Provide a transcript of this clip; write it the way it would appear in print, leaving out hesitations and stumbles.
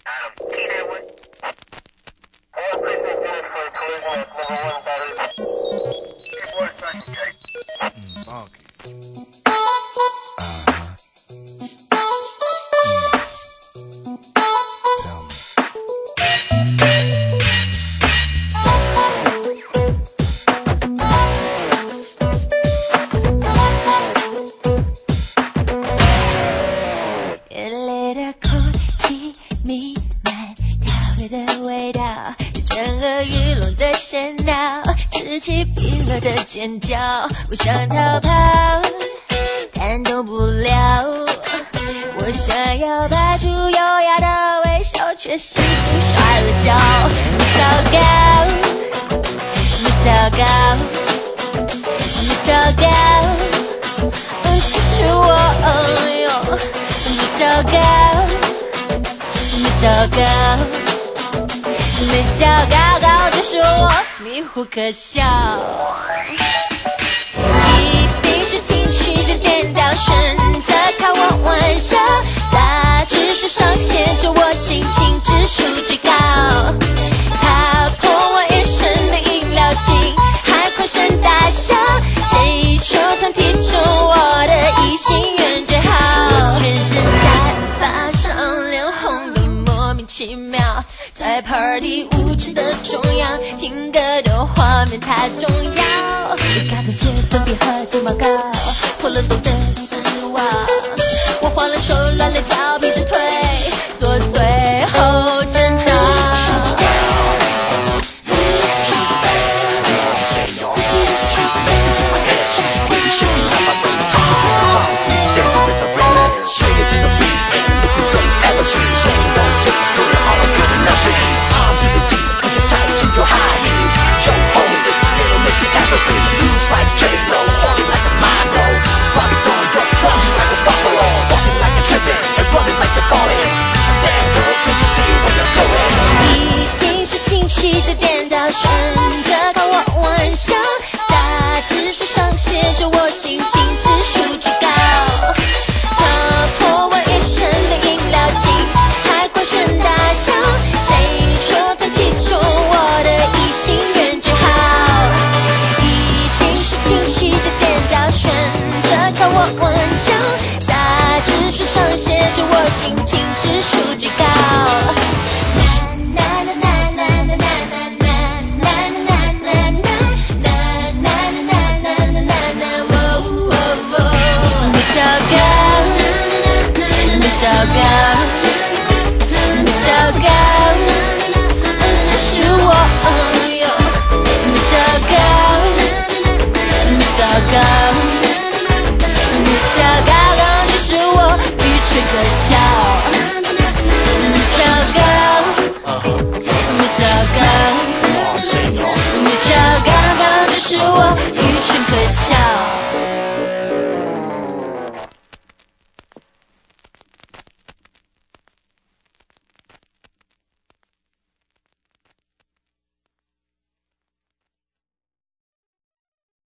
尖叫，我想逃跑，但动不了。我想要摆出优雅的微笑，却试图摔了跤。你糟糕，你糟糕，你糟糕，这是我。你糟糕，你糟糕，没笑高高，这是我迷糊可笑。是情绪就颠倒，顺着开我玩笑，杂志书上写着我心情指数最高，他泼我一身的饮料精，还狂声大笑，谁说团体中我的异性缘最好？全身在发上脸红的莫名其妙，在 party 舞池的中央，听歌的画面太重要，高跟鞋、粉笔和睫毛膏，破了洞的丝袜，我慌了手，乱了脚，劈着腿，做最后挣扎。顺着开我玩笑，杂志书上写着我心情指数最高，他泼我一身的饮料精，还狂声大笑，谁说团体中我的异性缘最好？一定是情绪就颠倒，顺着开我玩笑，杂志书上写着我心情指数最高。糟糕，你糟糕，这是我。你糟糕，你糟糕，你糟糕，这是我愚蠢可笑。你糟糕，你糟糕，你糟糕，这是我愚蠢可笑。